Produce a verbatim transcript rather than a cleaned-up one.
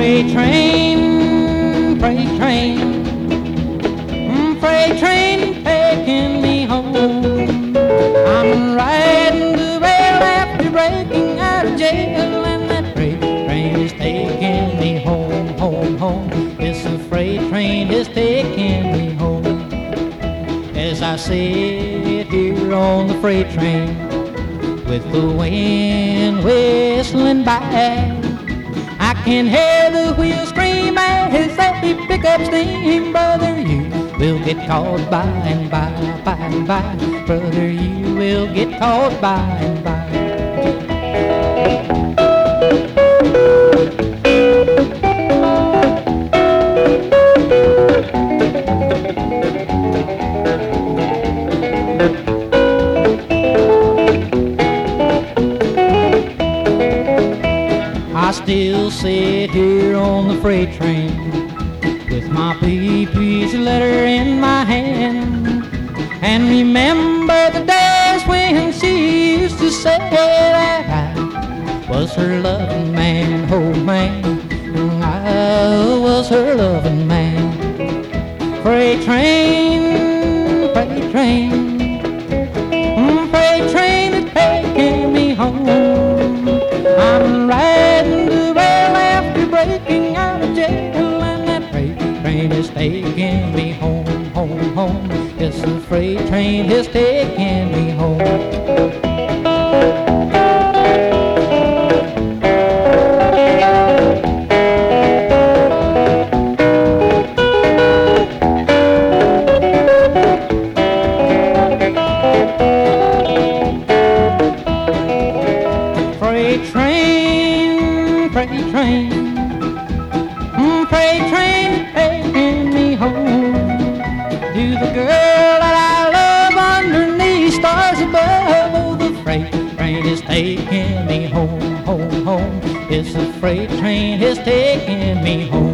Freight train, freight train, mm, freight train taking me home. I'm riding the rail after breaking out of jail, and that freight train is taking me home, home, home. Yes, the freight train is taking me home. As I sit here on the freight train with the wind whistling by, I can hear the wheels scream as they pick up steam. Brother, you will get caught by and by, by and by. Brother, you will get caught by and by. I still sit here on the freight train with my P P's letter in my hand, and remember the days when she used to say that I was her loving man. Oh man, I was her loving man. Freight train, freight train, mm, freight train is taking me home. I'm riding the rail after breaking out of jail, and that freight train is taking me home, home, home. Yes, the freight train is taking me home. Freight train, freight train, mm, freight train taking me home to the girl that I love underneath stars above. Oh, the freight train is taking me home, home, home. Yes, the freight train is taking me home.